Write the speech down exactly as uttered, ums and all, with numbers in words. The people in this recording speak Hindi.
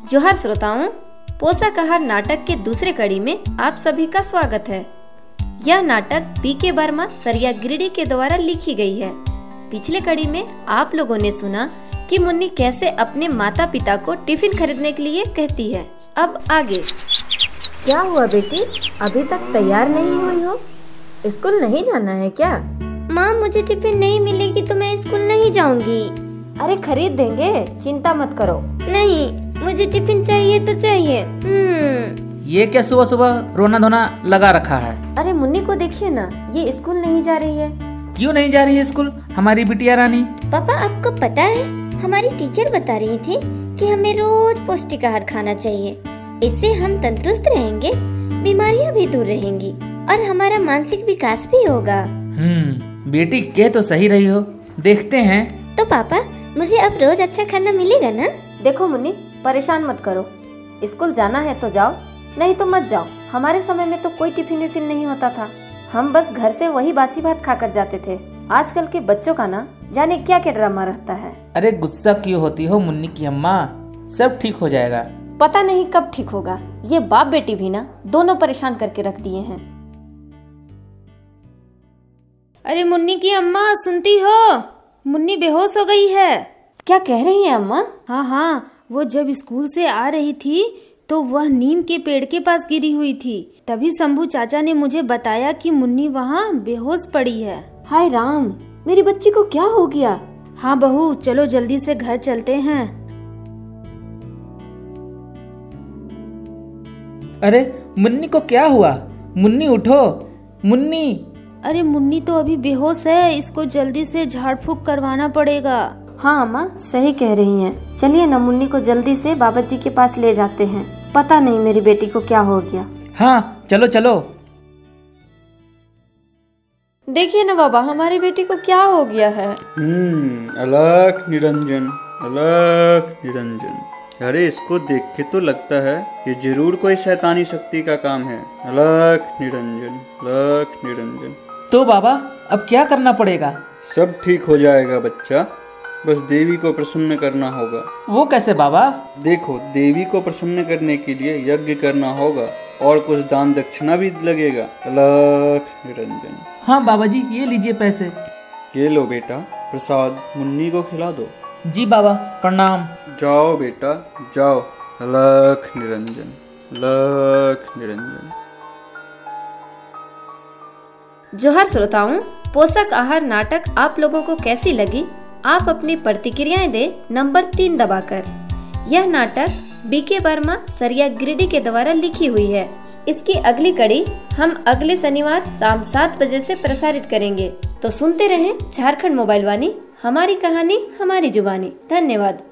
जोहार श्रोताओं, पोषक आहार नाटक के दूसरे कड़ी में आप सभी का स्वागत है। यह नाटक बी के वर्मा सरिया गिरिडीह के द्वारा लिखी गई है। पिछले कड़ी में आप लोगों ने सुना कि मुन्नी कैसे अपने माता पिता को टिफिन खरीदने के लिए कहती है। अब आगे। क्या हुआ बेटी, अभी तक तैयार नहीं हुई हो? स्कूल नहीं जाना है क्या? माँ, मुझे टिफिन नहीं मिलेगी तो मैं स्कूल नहीं जाऊंगी। अरे खरीद देंगे, चिंता मत करो। नहीं, मुझे टिफिन चाहिए तो चाहिए। हम्म। ये क्या सुबह सुबह रोना धोना लगा रखा है? अरे मुन्नी को देखिए ना, ये स्कूल नहीं जा रही है। क्यों नहीं जा रही है स्कूल हमारी बिटिया रानी? पापा, आपको पता है हमारी टीचर बता रही थी कि हमें रोज पौष्टिक आहार खाना चाहिए। इससे हम तंदुरुस्त रहेंगे, बीमारियां भी दूर रहेंगी और हमारा मानसिक विकास भी होगा। हम्म, बेटी कह तो सही रही हो, देखते हैं। तो पापा, मुझे अब रोज अच्छा खाना मिलेगा ना? देखो मुन्नी, परेशान मत करो। स्कूल जाना है तो जाओ, नहीं तो मत जाओ। हमारे समय में तो कोई टिफिन विफिन नहीं होता था। हम बस घर से वही बासी भात खाकर जाते थे। आजकल के बच्चों का ना जाने क्या क्या ड्रामा रहता है। अरे गुस्सा क्यों होती हो मुन्नी की अम्मा, सब ठीक हो जाएगा। पता नहीं कब ठीक होगा। ये बाप बेटी भी ना दोनों परेशान करके रख दिए हैं। अरे मुन्नी की अम्मा, सुनती हो? मुन्नी बेहोश हो गई है। क्या कह रही है अम्मा? हाँ हाँ, वो जब स्कूल से आ रही थी तो वह नीम के पेड़ के पास गिरी हुई थी। तभी शंभू चाचा ने मुझे बताया कि मुन्नी वहाँ बेहोश पड़ी है। हाय राम, मेरी बच्ची को क्या हो गया? हाँ बहू, चलो जल्दी से घर चलते हैं। अरे मुन्नी को क्या हुआ? मुन्नी उठो, मुन्नी। अरे मुन्नी तो अभी बेहोश है, इसको जल्दी से झाड़ फूक करवाना पड़ेगा। हाँ अम्मा, सही कह रही हैं। चलिए ना मुन्नी को जल्दी से बाबा जी के पास ले जाते हैं। पता नहीं मेरी बेटी को क्या हो गया। हाँ चलो चलो। देखिए ना बाबा, हमारी बेटी को क्या हो गया है। हम्म अलख निरंजन, अलख निरंजन। अरे इसको देख के तो लगता है ये जरूर कोई शैतानी शक्ति का काम है। अलख निरंजन, अलख निरंजन। तो बाबा अब क्या करना पड़ेगा? सब ठीक हो जाएगा बच्चा, बस देवी को प्रसन्न करना होगा। वो कैसे बाबा? देखो, देवी को प्रसन्न करने के लिए यज्ञ करना होगा और कुछ दान दक्षिणा भी लगेगा। अलख निरंजन। हाँ बाबा जी, ये लीजिए पैसे। ये लो बेटा, प्रसाद मुन्नी को खिला दो। जी बाबा, प्रणाम। जाओ बेटा जाओ। अलख निरंजन, अलख निरंजन। जोहार श्रोताओं, पोषक आहार नाटक आप लोगों को कैसी लगी? आप अपनी प्रतिक्रियाएं दें नंबर तीन दबाकर। यह नाटक बी के वर्मा सरिया गिरिडीह के द्वारा लिखी हुई है। इसकी अगली कड़ी हम अगले शनिवार शाम सात बजे से प्रसारित करेंगे। तो सुनते रहें झारखंड मोबाइल वाणी, हमारी कहानी हमारी जुबानी। धन्यवाद।